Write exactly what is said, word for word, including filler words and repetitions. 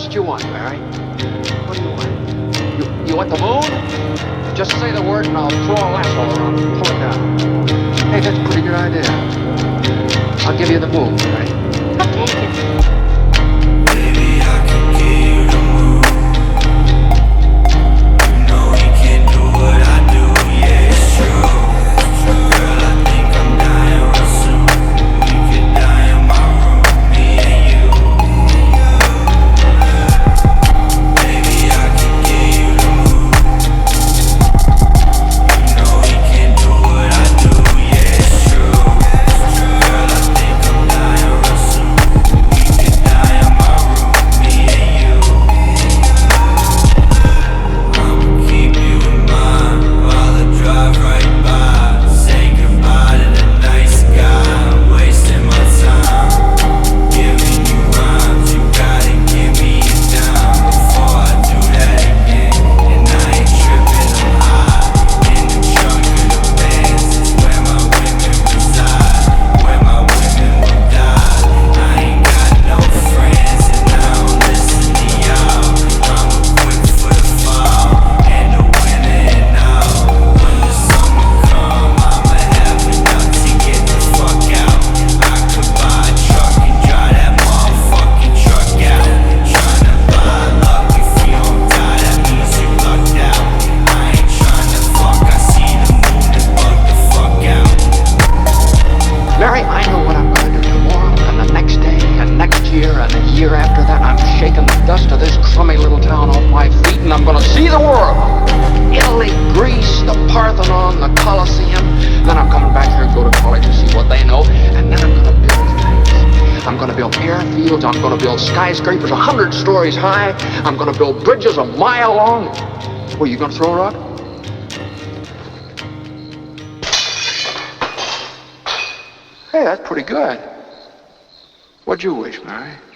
What you want, Mary? What do you want? You, you want the moon? Just say the word and I'll throw a lasso around and pull it down. Hey, that's a pretty good idea. I'll give you the moon, Mary. I'll take it. Baby, I can give you the moon. You know he can do what I do, yeah, it's true. Girl, I think I'm dying real soon. We could die in my room, me and you. Baby, I can give you the moon. You know he can do what I do, yeah, it's true. Girl, I think I'm dying real soon. We could die in my room, me and you. I'ma keep you in mind while I drive right by. Say goodbye to the night sky. I'm wasting my time giving you rhymes. You gotta give me a dime before I do that again. And I ain't tripping, I'm high in the trunk of the Benz. It's where my women reside, where my women will die. I ain't got no friends and I don't listen to y'all. I'm a quick for the fall and the winter and all. When the summer come, I'ma have enough to get the fuck out. I could buy a truck and drive that motherfucking truck out. Tryna buy luck, if you don't die, that means you lucked out. I ain't tryna fuck, I see the moon and bug the fuck out. Mary, I know what I'm going to do tomorrow, and the next day, and next year, and the year after that. I'm shaking the dust of this crummy little town off my feet, and I'm going to see the world. Italy, Greece, the Parthenon, the Colosseum. Then I'm coming back here and go to college to see what they know, and then I'm going to build things. I'm going to build airfields. I'm going to build skyscrapers a hundred stories high. I'm going to build bridges a mile long. Well, you going to throw a rock? Hey, that's pretty good. What'd you wish, Mary?